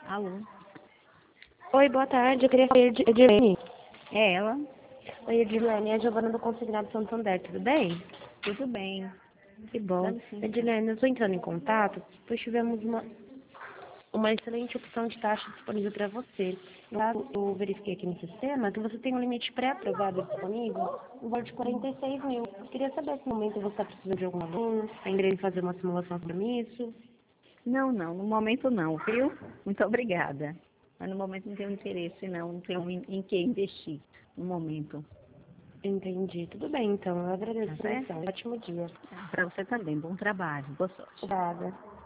Alô? Oi, boa tarde. Eu queria falar de Edilene. É ela? Oi, Edilene. É a Giovana do Consignado Santander. Tudo bem? Tudo bem. Que Dá bom. licença. Edilene, eu estou entrando em contato, pois tivemos uma excelente opção de taxa disponível para você. Eu verifiquei aqui no sistema que você tem um limite pré-aprovado disponível, no valor de 46 mil. Eu queria saber se no momento você está precisando de algum aluno, está em fazer uma simulação sobre isso. Não, no momento não, viu? Muito obrigada. Mas no momento não tenho interesse, não tenho em que investir, no momento. Entendi. Tudo bem, então. Eu agradeço a Tá certo? atenção. Ótimo dia. Para você também, bom trabalho, boa sorte. Obrigada.